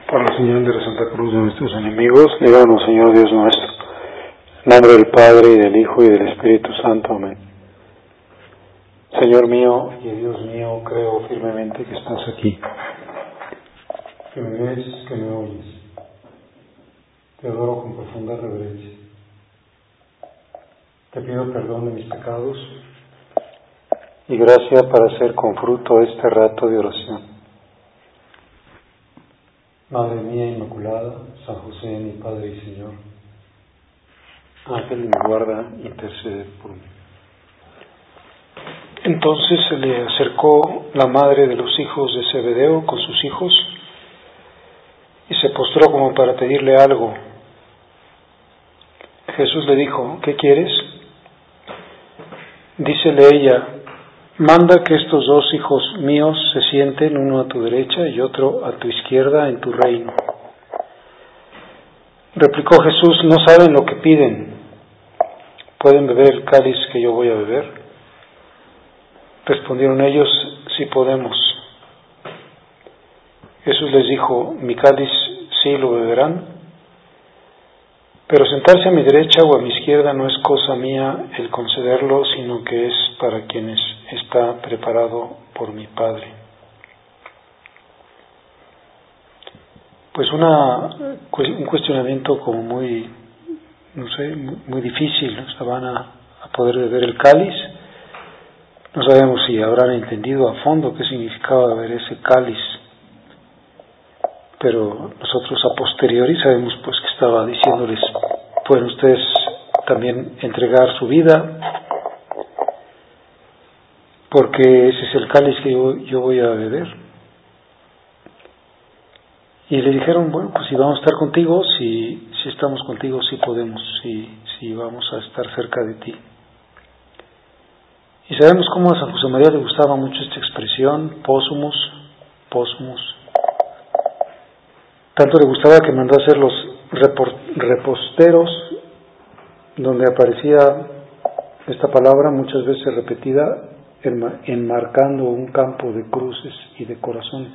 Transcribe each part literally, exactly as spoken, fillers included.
Por la señal de la Santa Cruz de nuestros enemigos, líbranos, Señor Dios nuestro. En nombre del Padre, y del Hijo, y del Espíritu Santo. Amén. Señor mío y Dios mío, creo firmemente que estás aquí, que me ves, que me oyes. Te adoro con profunda reverencia. Te pido perdón de mis pecados y gracia para hacer con fruto este rato de oración. Madre mía Inmaculada, San José, mi Padre y Señor, Ángel de mi guarda, intercede por mí. Entonces se le acercó la madre de los hijos de Zebedeo con sus hijos y se postró como para pedirle algo. Jesús le dijo: ¿qué quieres? Dícele ella: manda que estos dos hijos míos se sienten, uno a tu derecha y otro a tu izquierda, en tu reino. Replicó Jesús: no saben lo que piden. ¿Pueden beber el cáliz que yo voy a beber? Respondieron ellos: sí podemos. Jesús les dijo: mi cáliz sí lo beberán, pero sentarse a mi derecha o a mi izquierda no es cosa mía el concederlo, sino que es para quienes está preparado por mi Padre. Pues una, un cuestionamiento como muy, no sé, muy difícil. O sea, van a, a poder beber el cáliz. No sabemos si habrán entendido a fondo qué significaba beber ese cáliz, pero nosotros a posteriori sabemos pues que estaba diciéndoles: pueden ustedes también entregar su vida, porque ese es el cáliz que yo, yo voy a beber. Y le dijeron: bueno, pues si vamos a estar contigo, si, si estamos contigo, sí podemos, si, si vamos a estar cerca de ti. Y sabemos cómo a San José María le gustaba mucho esta expresión, pósumos, pósumos. Tanto le gustaba que mandó a hacer los reposteros, donde aparecía esta palabra muchas veces repetida, enmarcando un campo de cruces y de corazones.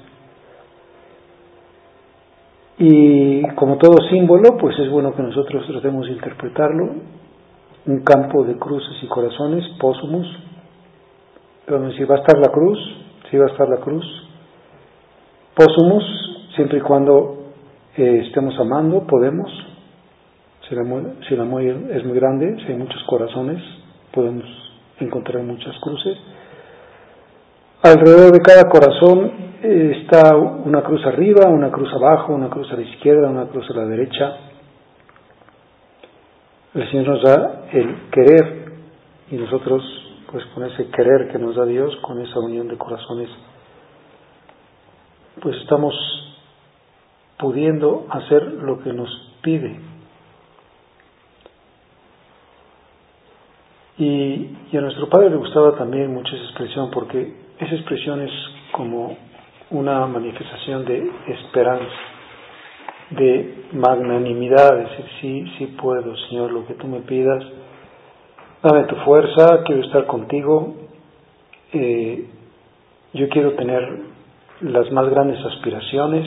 Y como todo símbolo, pues es bueno que nosotros tratemos de interpretarlo. Un campo de cruces y corazones, pósumos. Pero si va a estar la cruz, si va a estar la cruz. Pósumos, siempre y cuando eh, estemos amando, podemos. Si el amor, si el amor es muy grande, si hay muchos corazones, podemos encontrar muchas cruces. Alrededor de cada corazón eh, está una cruz arriba, una cruz abajo, una cruz a la izquierda, una cruz a la derecha. El Señor nos da el querer y nosotros, pues con ese querer que nos da Dios, con esa unión de corazones, pues estamos pudiendo hacer lo que nos pide. Y, y a nuestro Padre le gustaba también mucho esa expresión, porque esa expresión es como una manifestación de esperanza, de magnanimidad, es decir, sí, sí puedo, Señor, lo que tú me pidas, dame tu fuerza, quiero estar contigo, eh, yo quiero tener las más grandes aspiraciones.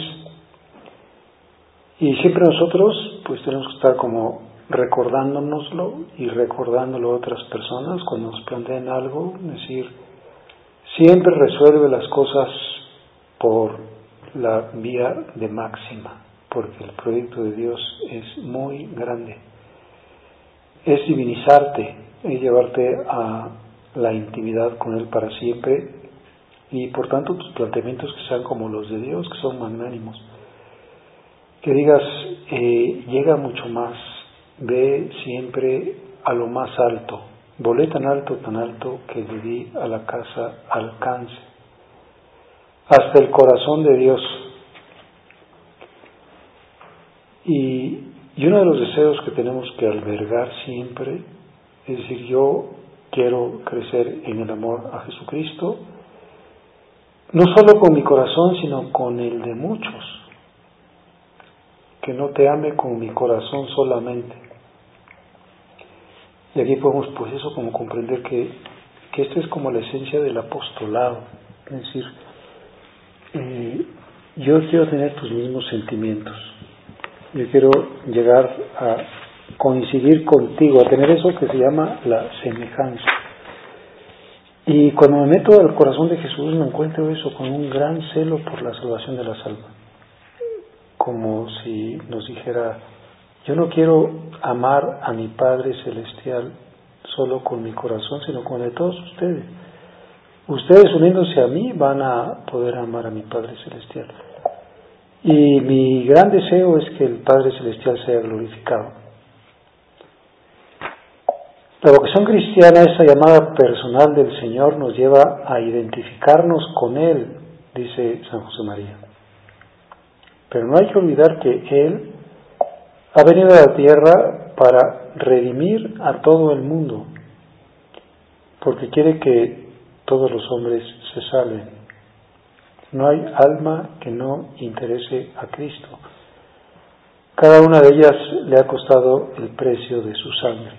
Y siempre nosotros pues tenemos que estar como recordándonoslo y recordándolo a otras personas cuando nos plantean algo, es decir, siempre resuelve las cosas por la vía de máxima, porque el proyecto de Dios es muy grande. Es divinizarte, es llevarte a la intimidad con Él para siempre, y por tanto tus planteamientos que sean como los de Dios, que son magnánimos. Que digas, eh, llega mucho más, ve siempre a lo más alto. Volé tan alto, tan alto, que le di a la casa alcance, hasta el corazón de Dios. Y, y uno de los deseos que tenemos que albergar siempre, es decir, yo quiero crecer en el amor a Jesucristo, no solo con mi corazón, sino con el de muchos. Que no te ame con mi corazón solamente. Y aquí podemos pues eso como comprender que, que esta es como la esencia del apostolado, es decir, eh, yo quiero tener tus mismos sentimientos, yo quiero llegar a coincidir contigo, a tener eso que se llama la semejanza. Y cuando me meto al corazón de Jesús me encuentro eso, con un gran celo por la salvación de las almas, como si nos dijera: yo no quiero amar a mi Padre Celestial solo con mi corazón, sino con el de todos ustedes. Ustedes uniéndose a mí van a poder amar a mi Padre Celestial. Y mi gran deseo es que el Padre Celestial sea glorificado. La vocación cristiana, esa llamada personal del Señor, nos lleva a identificarnos con Él, dice San José María. Pero no hay que olvidar que Él ha venido a la tierra para redimir a todo el mundo, porque quiere que todos los hombres se salven. No hay alma que no interese a Cristo. Cada una de ellas le ha costado el precio de su sangre.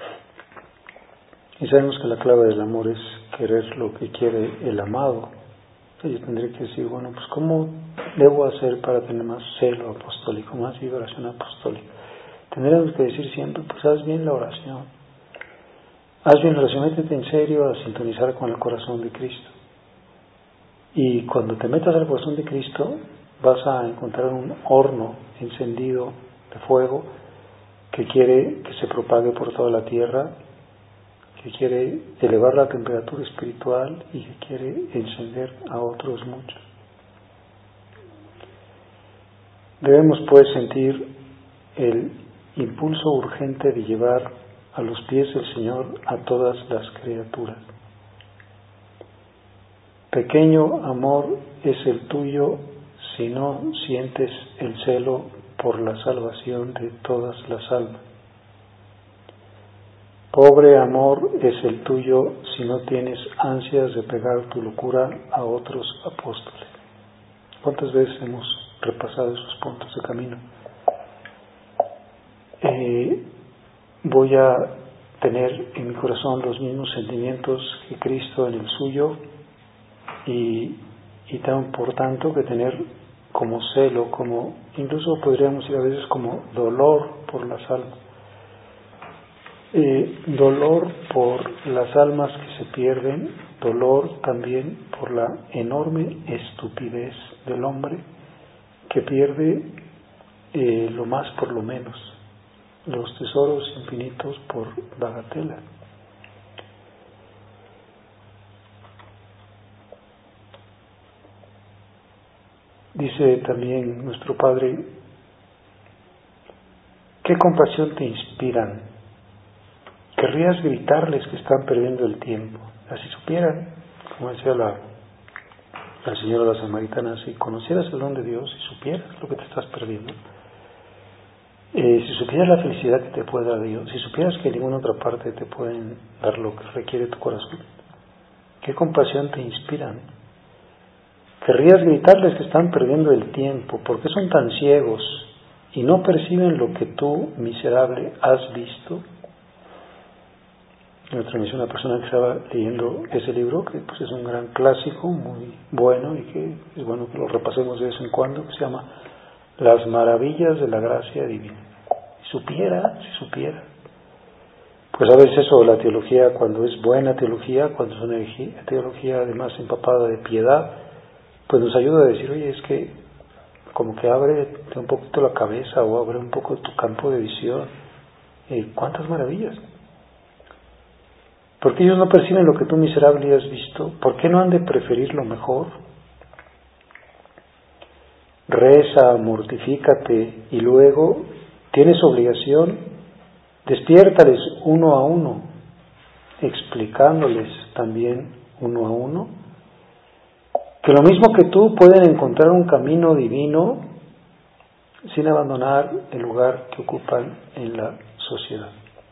Y sabemos que la clave del amor es querer lo que quiere el amado. Y yo tendré que decir, bueno, pues ¿cómo debo hacer para tener más celo apostólico, más vibración apostólica? Tendremos que decir siempre, pues haz bien la oración. Haz bien la oración, métete en serio a sintonizar con el corazón de Cristo. Y cuando te metas al corazón de Cristo, vas a encontrar un horno encendido de fuego que quiere que se propague por toda la tierra, que quiere elevar la temperatura espiritual y que quiere encender a otros muchos. Debemos pues sentir el impulso urgente de llevar a los pies del Señor a todas las criaturas. Pequeño amor es el tuyo si no sientes el celo por la salvación de todas las almas. Pobre amor es el tuyo si no tienes ansias de pegar tu locura a otros apóstoles. ¿Cuántas veces hemos repasado esos puntos de camino? Eh, voy a tener en mi corazón los mismos sentimientos que Cristo en el suyo y, y tan por tanto que tener como celo, como incluso podríamos decir a veces como dolor por las almas. Eh, dolor por las almas que se pierden, dolor también por la enorme estupidez del hombre que pierde eh, lo más por lo menos, los tesoros infinitos por bagatela. Dice también nuestro Padre: ¿qué compasión te inspiran? Querrías gritarles que están perdiendo el tiempo. Si supieran, como decía la, la señora la samaritana, si conocieras el don de Dios, si supieras lo que te estás perdiendo, eh, si supieras la felicidad que te puede dar Dios, si supieras que en ninguna otra parte te pueden dar lo que requiere tu corazón, ¿qué compasión te inspiran? Querrías gritarles que están perdiendo el tiempo, porque son tan ciegos y no perciben lo que tú, miserable, has visto. En otra ocasión, una persona que estaba leyendo ese libro, que pues es un gran clásico, muy bueno, y que es bueno que lo repasemos de vez en cuando, que se llama Las maravillas de la gracia divina. Si supiera, si supiera. Pues a veces eso, la teología, cuando es buena teología, cuando es una teología además empapada de piedad, pues nos ayuda a decir, oye, es que como que abre un poquito la cabeza o abre un poco tu campo de visión. Eh, ¿Cuántas maravillas? ¿Por qué ellos no perciben lo que tú, miserable, has visto? ¿Por qué no han de preferir lo mejor? Reza, mortifícate y luego tienes obligación, despiértales uno a uno, explicándoles también uno a uno que lo mismo que tú pueden encontrar un camino divino sin abandonar el lugar que ocupan en la sociedad.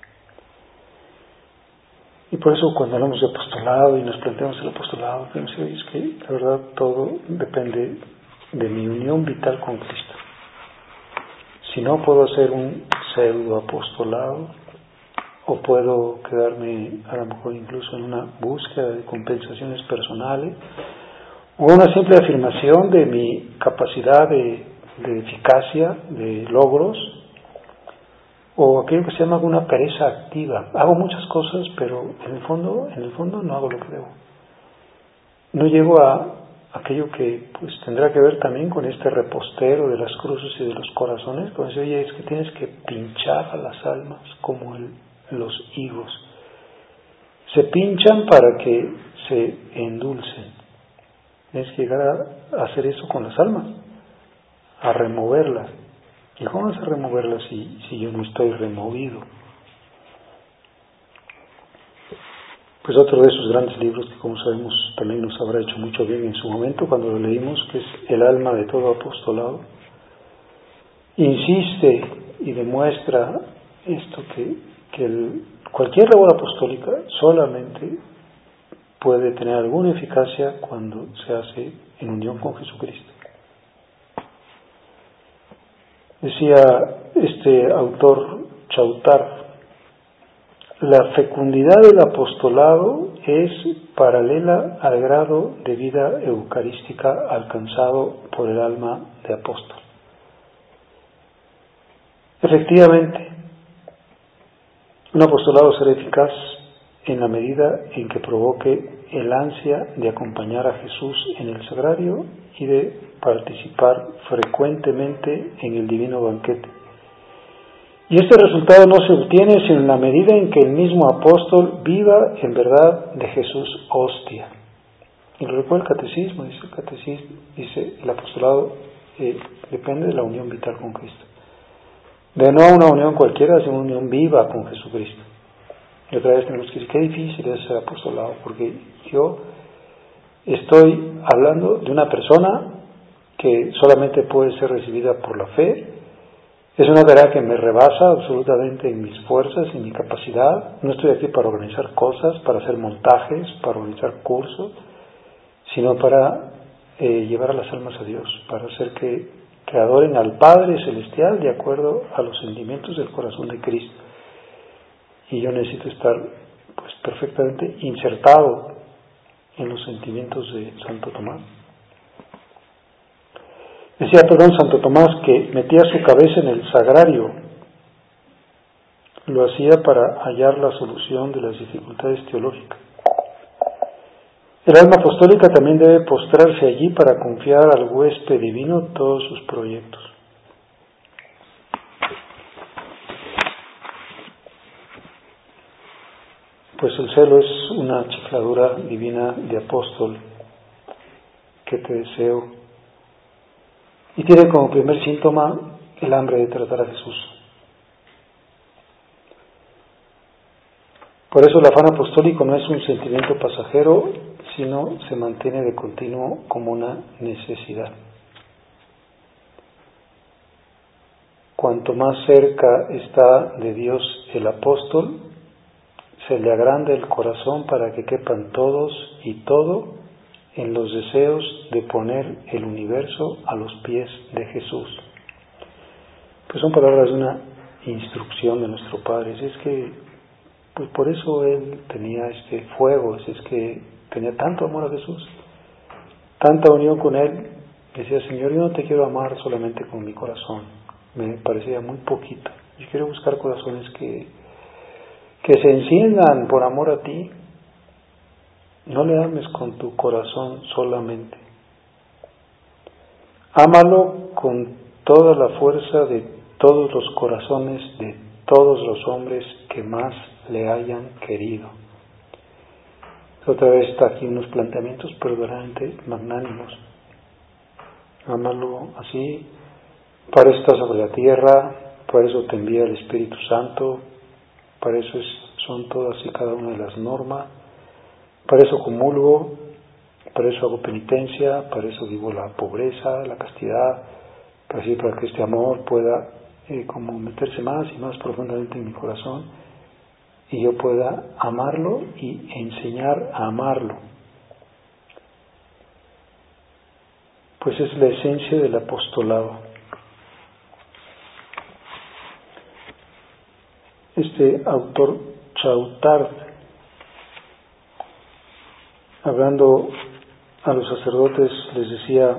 Y por eso cuando hablamos de apostolado y nos planteamos el apostolado, tenemos que decir, es que la verdad todo depende de mi unión vital con Cristo. Si no, puedo hacer un pseudo apostolado o puedo quedarme a lo mejor incluso en una búsqueda de compensaciones personales o una simple afirmación de mi capacidad de, de eficacia, de logros, o aquello que se llama una pereza activa. Hago muchas cosas, pero en el fondo, en el fondo no hago lo que debo. No llego a aquello que pues tendrá que ver también con este repostero de las cruces y de los corazones, cuando dice, oye, es que tienes que pinchar a las almas como el, los higos. Se pinchan para que se endulcen. Tienes que llegar a hacer eso con las almas, a removerlas. ¿Y cómo vas a removerlas si, si yo no estoy removido? Pues otro de esos grandes libros que, como sabemos, también nos habrá hecho mucho bien en su momento cuando lo leímos, que es El alma de todo apostolado, insiste y demuestra esto, que, que el, cualquier labor apostólica solamente puede tener alguna eficacia cuando se hace en unión con Jesucristo. Decía este autor Chautar, la fecundidad del apostolado es paralela al grado de vida eucarística alcanzado por el alma de apóstol. Efectivamente, un apostolado será eficaz en la medida en que provoque el ansia de acompañar a Jesús en el sagrario y de participar frecuentemente en el divino banquete. Y este resultado no se obtiene sino en la medida en que el mismo apóstol viva en verdad de Jesús hostia. Y lo recuerda el catecismo, dice el catecismo, dice el apostolado eh, depende de la unión vital con Cristo. De no una unión cualquiera, sino una unión viva con Jesucristo. Y otra vez tenemos que decir, qué difícil es ser apostolado, porque yo estoy hablando de una persona que solamente puede ser recibida por la fe. Es una tarea que me rebasa absolutamente en mis fuerzas, en mi capacidad. No estoy aquí para organizar cosas, para hacer montajes, para organizar cursos, sino para eh, llevar a las almas a Dios, para hacer que, que adoren al Padre Celestial de acuerdo a los sentimientos del corazón de Cristo. Y yo necesito estar pues perfectamente insertado en los sentimientos de Santo Tomás. Decía, perdón, Santo Tomás, que metía su cabeza en el sagrario, lo hacía para hallar la solución de las dificultades teológicas. El alma apostólica también debe postrarse allí para confiar al huésped divino todos sus proyectos. Pues el celo es una chifladura divina de apóstol que te deseo, y tiene como primer síntoma el hambre de tratar a Jesús. Por eso el afán apostólico no es un sentimiento pasajero, sino se mantiene de continuo como una necesidad. Cuanto más cerca está de Dios el apóstol, se le agranda el corazón para que quepan todos y todo en los deseos de poner el universo a los pies de Jesús. Pues son palabras de una instrucción de nuestro Padre. Es que, pues por eso Él tenía este fuego, es que tenía tanto amor a Jesús, tanta unión con Él. Decía, Señor, yo no te quiero amar solamente con mi corazón, me parecía muy poquito. Yo quiero buscar corazones que, que se enciendan por amor a ti. No le ames con tu corazón solamente. Ámalo con toda la fuerza de todos los corazones de todos los hombres que más le hayan querido. Otra vez está aquí unos planteamientos verdaderamente magnánimos. Ámalo así. Para eso está sobre la tierra, para eso te envía el Espíritu Santo, para eso es, son todas y cada una de las normas. Para eso comulgo, para eso hago penitencia, para eso vivo la pobreza, la castidad, para, así, para que este amor pueda eh, como meterse más y más profundamente en mi corazón y yo pueda amarlo y enseñar a amarlo. Pues es la esencia del apostolado. Este autor Chautard, hablando a los sacerdotes les decía: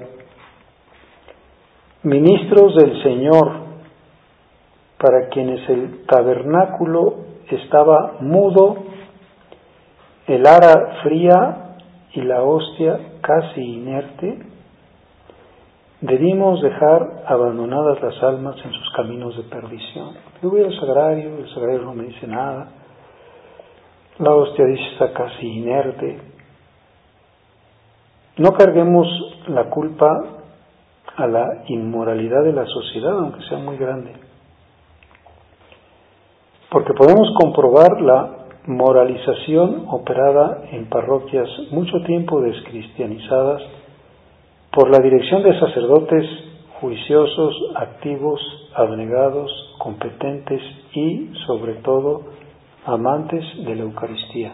ministros del Señor, para quienes el tabernáculo estaba mudo, el ara fría y la hostia casi inerte, debimos dejar abandonadas las almas en sus caminos de perdición. Yo voy al sagrario, el sagrario no me dice nada, la hostia dice está casi inerte. No carguemos la culpa a la inmoralidad de la sociedad, aunque sea muy grande, porque podemos comprobar la moralización operada en parroquias mucho tiempo descristianizadas por la dirección de sacerdotes juiciosos, activos, abnegados, competentes y, sobre todo, amantes de la Eucaristía.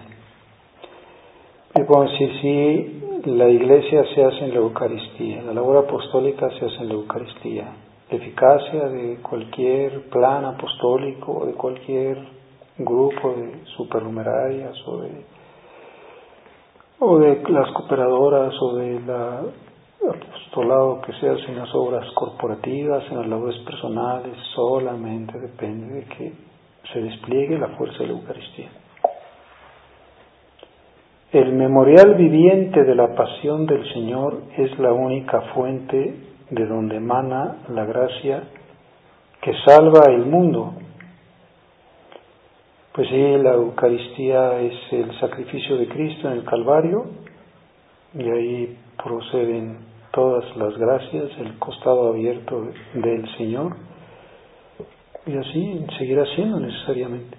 Y puedo decir, sí, la Iglesia se hace en la Eucaristía, la labor apostólica se hace en la Eucaristía, la eficacia de cualquier plan apostólico, de cualquier grupo de supernumerarias o de, o de las cooperadoras o de la apostolado que se hace en las obras corporativas, en las labores personales, solamente depende de que se despliegue la fuerza de la Eucaristía. El memorial viviente de la pasión del Señor es la única fuente de donde emana la gracia que salva el mundo. Pues sí, la Eucaristía es el sacrificio de Cristo en el Calvario, y ahí proceden todas las gracias, el costado abierto del Señor, y así seguirá siendo necesariamente.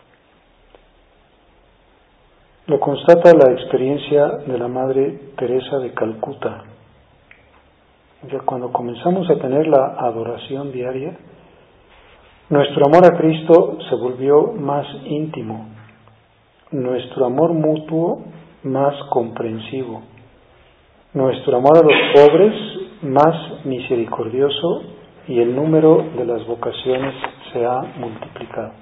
Lo constata la experiencia de la Madre Teresa de Calcuta. Ya cuando comenzamos a tener la adoración diaria, nuestro amor a Cristo se volvió más íntimo, nuestro amor mutuo más comprensivo, nuestro amor a los pobres más misericordioso, y el número de las vocaciones se ha multiplicado.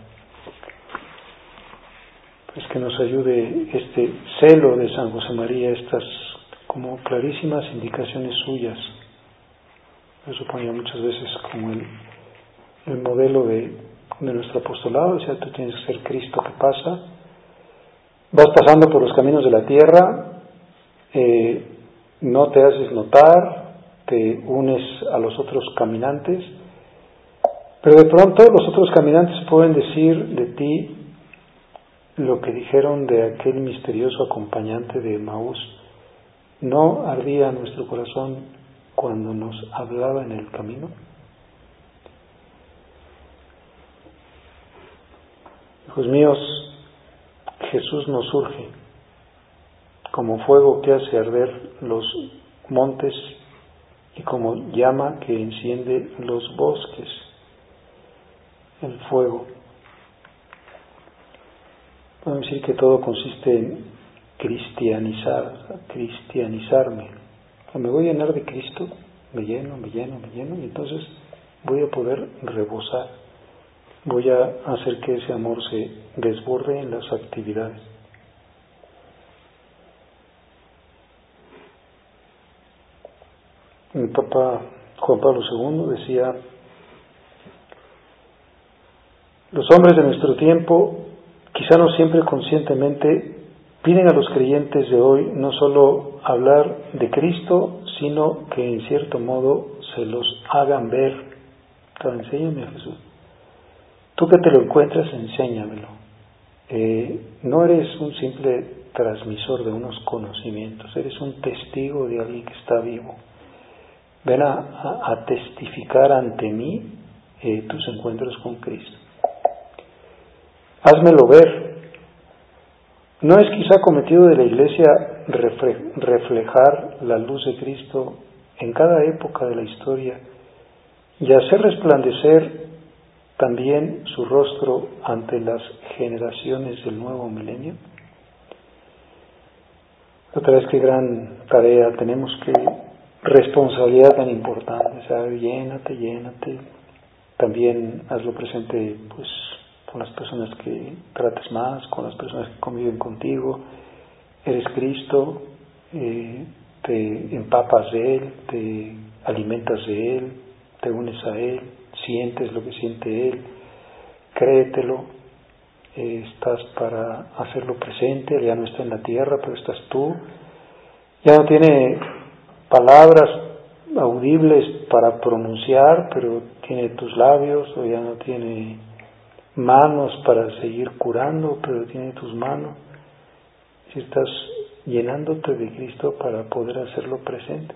Pues que nos ayude este celo de San José María, estas como clarísimas indicaciones suyas. Yo suponía muchas veces como el, el modelo de, de nuestro apostolado, o sea, tú tienes que ser Cristo que pasa, vas pasando por los caminos de la tierra, eh, no te haces notar, te unes a los otros caminantes, pero de pronto los otros caminantes pueden decir de ti lo que dijeron de aquel misterioso acompañante de Emaús: ¿no ardía nuestro corazón cuando nos hablaba en el camino? Hijos míos, Jesús nos urge, como fuego que hace arder los montes y como llama que enciende los bosques, el fuego. Podemos decir que todo consiste en cristianizar, cristianizarme. Me voy a llenar de Cristo, me lleno, me lleno, me lleno, y entonces voy a poder rebosar. Voy a hacer que ese amor se desborde en las actividades. El Papa Juan Pablo segundo decía: los hombres de nuestro tiempo, quizá no siempre conscientemente, piden a los creyentes de hoy no solo hablar de Cristo, sino que en cierto modo se los hagan ver. Entonces, enséñame a Jesús. Tú que te lo encuentras, enséñamelo. Eh, no eres un simple transmisor de unos conocimientos, eres un testigo de alguien que está vivo. Ven a, a, a testificar ante mí eh, tus encuentros con Cristo. Házmelo ver. ¿No es quizá cometido de la Iglesia reflejar la luz de Cristo en cada época de la historia y hacer resplandecer también su rostro ante las generaciones del nuevo milenio? Otra vez, qué gran tarea tenemos, qué responsabilidad tan importante. O sea, llénate, llénate. También hazlo presente, pues, con las personas que trates más, con las personas que conviven contigo. Eres Cristo, eh, te empapas de Él, te alimentas de Él, te unes a Él, sientes lo que siente Él, créetelo, eh, estás para hacerlo presente, Él ya no está en la tierra, pero estás tú, ya no tiene palabras audibles para pronunciar, pero tiene tus labios, o ya no tiene manos para seguir curando, pero tiene tus manos. Si estás llenándote de Cristo para poder hacerlo presente.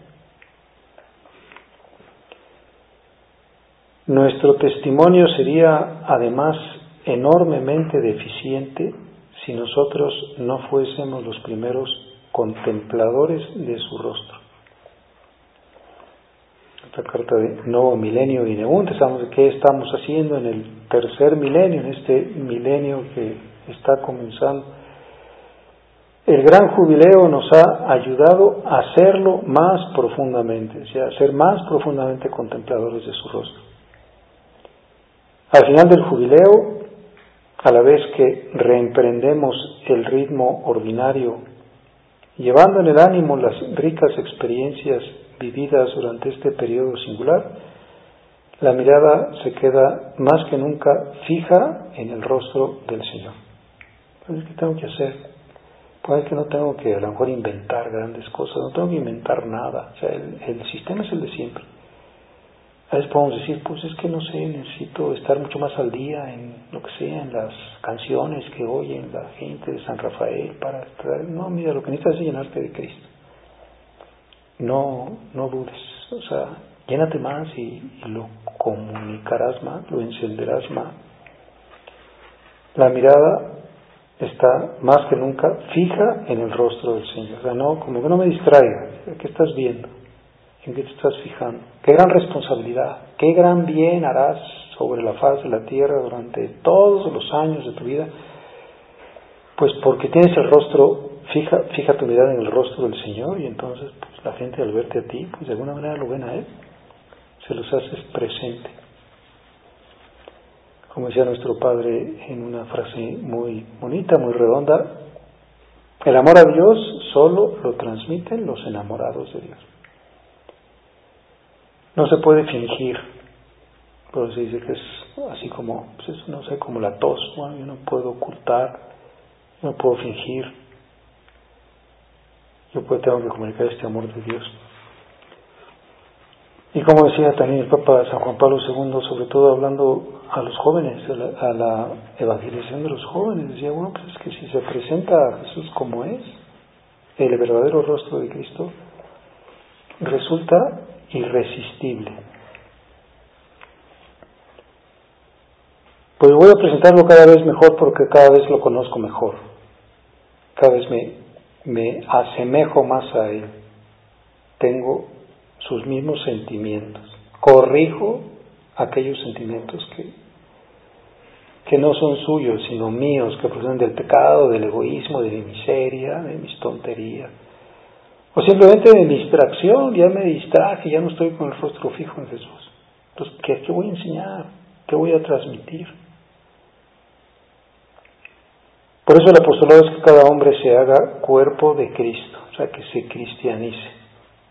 Nuestro testimonio sería además enormemente deficiente si nosotros no fuésemos los primeros contempladores de su rostro. Esta carta de Nuevo Milenio y Neunte, sabemos de qué estamos haciendo en el tercer milenio, en este milenio que está comenzando. El gran jubileo nos ha ayudado a hacerlo más profundamente, o sea, a ser más profundamente contempladores de su rostro. Al final del jubileo, a la vez que reemprendemos el ritmo ordinario, llevando en el ánimo las ricas experiencias vividas durante este periodo singular, la mirada se queda más que nunca fija en el rostro del Señor. Entonces, ¿qué tengo que hacer? Pues es que no tengo que a lo mejor inventar grandes cosas, no tengo que inventar nada, o sea, el, el sistema es el de siempre. A veces podemos decir, pues es que no sé, necesito estar mucho más al día en lo que sea, en las canciones que oyen la gente de San Rafael para estar... No, mira, lo que necesitas es llenarte de Cristo. No, no dudes, o sea, llénate más y, y lo comunicarás más, lo encenderás más. La mirada está más que nunca fija en el rostro del Señor. O sea, no, como que no me distraiga. ¿Qué estás viendo? ¿En qué te estás fijando? Qué gran responsabilidad, qué gran bien harás sobre la faz de la tierra durante todos los años de tu vida. Pues porque tienes el rostro, fija, fija tu mirada en el rostro del Señor, y entonces pues, la gente al verte a ti, pues de alguna manera lo ven a Él, se los haces presente. Como decía nuestro Padre en una frase muy bonita, muy redonda, el amor a Dios solo lo transmiten los enamorados de Dios. No se puede fingir, pero se dice que es así como, pues eso, no sé, como la tos, bueno, yo no puedo ocultar, no puedo fingir, yo puedo, tengo que comunicar este amor de Dios. Y como decía también el Papa San Juan Pablo segundo, sobre todo hablando a los jóvenes, a la, a la evangelización de los jóvenes, decía, bueno, pues es que si se presenta a Jesús como es, el verdadero rostro de Cristo, resulta irresistible. Pues voy a presentarlo cada vez mejor porque cada vez lo conozco mejor, cada vez me, me asemejo más a Él, tengo sus mismos sentimientos, corrijo aquellos sentimientos que, que no son suyos, sino míos, que proceden del pecado, del egoísmo, de mi miseria, de mis tonterías, o simplemente de mi distracción. Ya me distraje, ya no estoy con el rostro fijo en Jesús. Entonces, ¿qué, qué voy a enseñar? ¿Qué voy a transmitir? Por eso el apostolado es que cada hombre se haga cuerpo de Cristo, o sea, que se cristianice.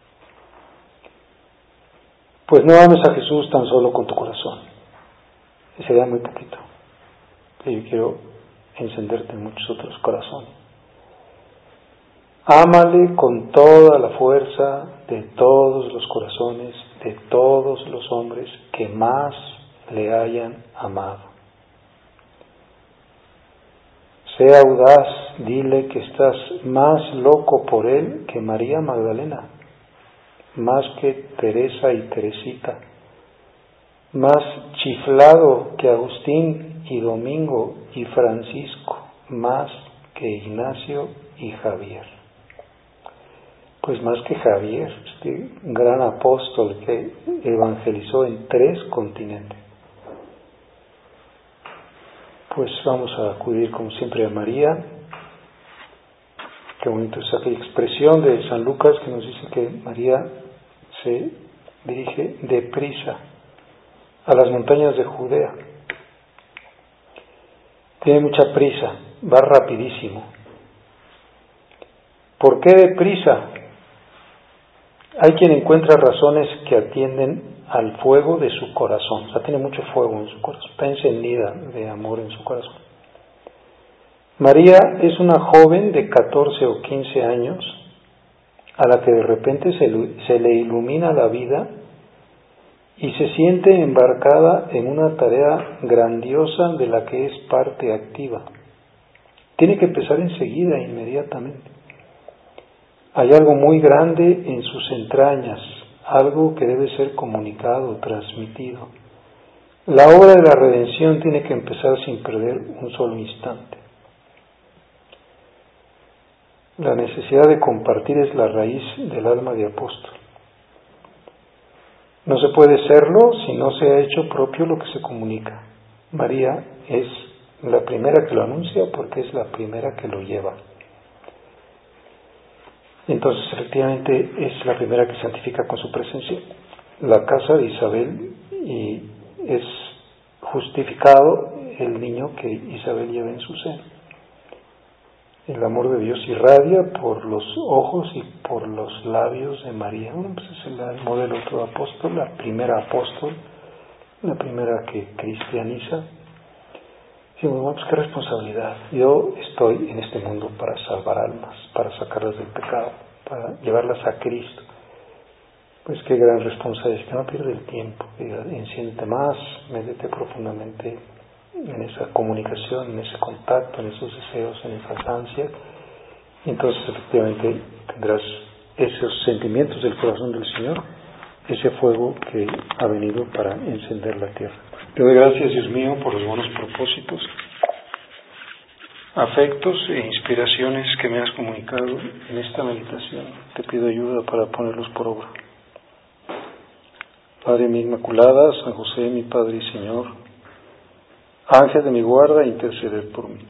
Pues no ames a Jesús tan solo con tu corazón, que sería muy poquito. Yo quiero encenderte en muchos otros corazones. Ámale con toda la fuerza de todos los corazones, de todos los hombres que más le hayan amado. Sea audaz, dile que estás más loco por él que María Magdalena, más que Teresa y Teresita, más chiflado que Agustín y Domingo y Francisco, más que Ignacio y Javier. Pues más que Javier, este gran apóstol que evangelizó en tres continentes. Pues vamos a acudir como siempre a María. Qué bonito es aquella expresión de San Lucas que nos dice que María se dirige deprisa a las montañas de Judea. Tiene mucha prisa, va rapidísimo. ¿Por qué deprisa? Hay quien encuentra razones que atienden al fuego de su corazón, o sea, tiene mucho fuego en su corazón, está encendida de amor en su corazón. María es una joven de catorce o quince años a la que de repente se, se le ilumina la vida y se siente embarcada en una tarea grandiosa de la que es parte activa. Tiene que empezar enseguida, inmediatamente. Hay algo muy grande en sus entrañas, algo que debe ser comunicado, transmitido. La obra de la redención tiene que empezar sin perder un solo instante. La necesidad de compartir es la raíz del alma de apóstol. No se puede serlo si no se ha hecho propio lo que se comunica. María es la primera que lo anuncia porque es la primera que lo lleva. Entonces, efectivamente, es la primera que santifica con su presencia la casa de Isabel y es justificado el niño que Isabel lleva en su seno. El amor de Dios irradia por los ojos y por los labios de María. Bueno, pues es el modelo de todo apóstol, la primera apóstol, la primera que cristianiza. Sí, bueno, pues qué responsabilidad. Yo estoy en este mundo para salvar almas, para sacarlas del pecado, para llevarlas a Cristo. Pues qué gran responsabilidad, que no pierda el tiempo, enciéndete más, métete profundamente en esa comunicación, en ese contacto, en esos deseos, en esas ansias, y entonces efectivamente tendrás esos sentimientos del corazón del Señor, ese fuego que ha venido para encender la tierra. Te doy gracias, Dios mío, por los buenos propósitos, afectos e inspiraciones que me has comunicado en esta meditación. Te pido ayuda para ponerlos por obra. Padre mi Inmaculada, San José mi Padre y Señor, Ángel de mi guarda, interceded por mí.